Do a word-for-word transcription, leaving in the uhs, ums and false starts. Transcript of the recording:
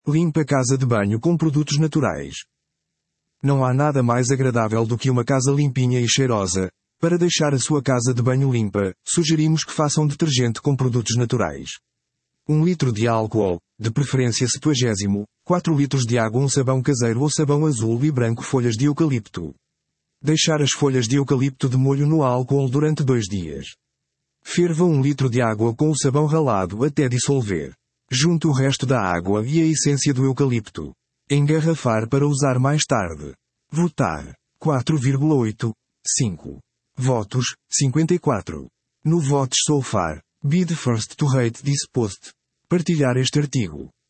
Limpe a casa de banho com produtos naturais. Não há nada mais agradável do que uma casa limpinha e cheirosa. Para deixar a sua casa de banho limpa, sugerimos que façam detergente com produtos naturais. um litro de álcool, de preferência septuagésimo, quatro litros de água, um sabão caseiro ou sabão azul e branco, folhas de eucalipto. Deixar as folhas de eucalipto de molho no álcool durante dois dias. Ferva um litro de água com o sabão ralado até dissolver. Junte o resto da água e a essência do eucalipto. Engarrafar para usar mais tarde. Votar. quatro vírgula oito. cinco. Votos, cinquenta e quatro. No Votes so far, be the first to rate this post. Partilhar este artigo.